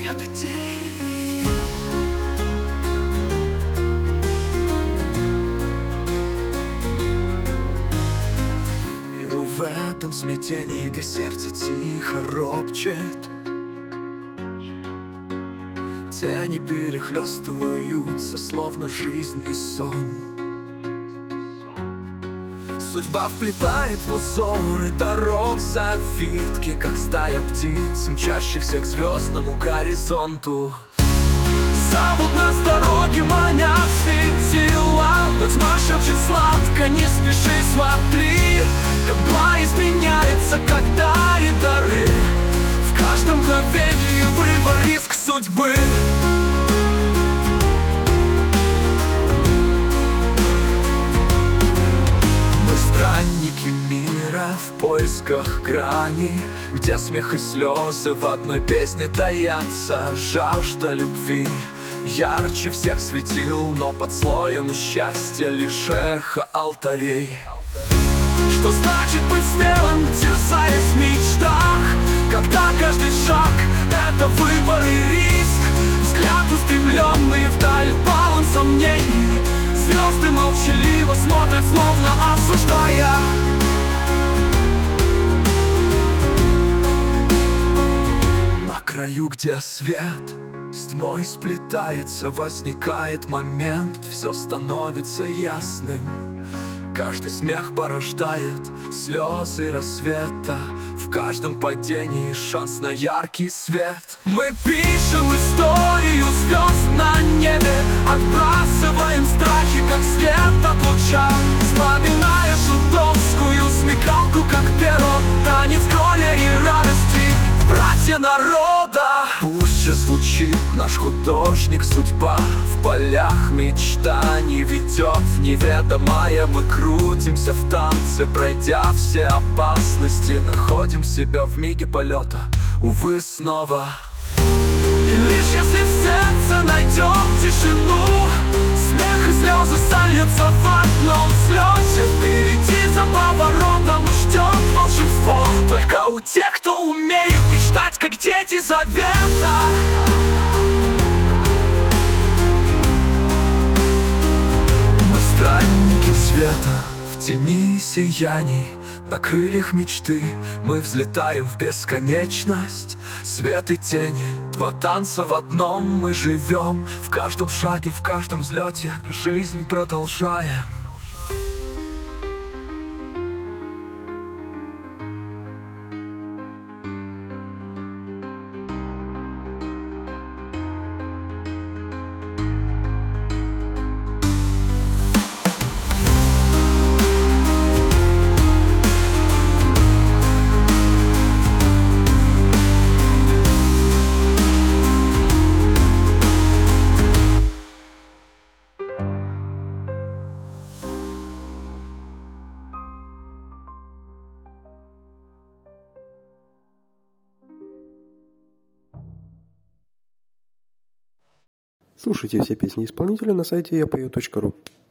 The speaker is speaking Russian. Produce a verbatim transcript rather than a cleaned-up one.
свет и тень. И в этом смятении, где сердце тихо ропчет, тени перехлестываются, словно жизнь и сон. Судьба вплетает в узоры дорог завитки, как стая птиц, мчащихся к звездному горизонту. Зовут нас дороги, манят светила, но тьма шепчет сладко: не спеши, смотри, как тьма изменяется, когда и дары. В каждом мгновении выбор, риск судьбы. Странники мира в поисках грани, где смех и слезы в одной песне таятся. Жажда любви ярче всех светил, но под слоем счастья лишь эхо алтарей. Что значит быть смелым, терзаясь в мечтах, когда каждый шаг — это выбор и риск? Взгляд устремленный вдаль, полон сомнений. Звезды молчаливо смотрят, словно осуждая. На краю, где свет с тьмой сплетается, возникает момент, все становится ясным. Каждый смех порождает слезы рассвета, в каждом падении шанс на яркий свет. Мы пишем историю звезд на небе, отбрасываем страхи, как свет от луча, вспоминая шутовскую смекалку, как перо, танец горя и радости, братья народа. Пусть же звучит наш художник судьба, в полях мечтаний ведет в неведомое. Мы крутимся в танце, пройдя все опасности, находим себя в миге полета, увы, снова. И лишь если в сердце найдем тишину, смех и слезы сольются в одном слете. Впереди за поворотом ждет волшебство, только у тех, кто умеет мечтать, как дети завета. Мы странники света в тени сияний, на крыльях мечты мы взлетаем в бесконечность. Свет и тени, два танца в одном, мы живем в каждом шаге, в каждом взлете, жизнь продолжаем. Слушайте все песни исполнителя на сайте я пою точка ру.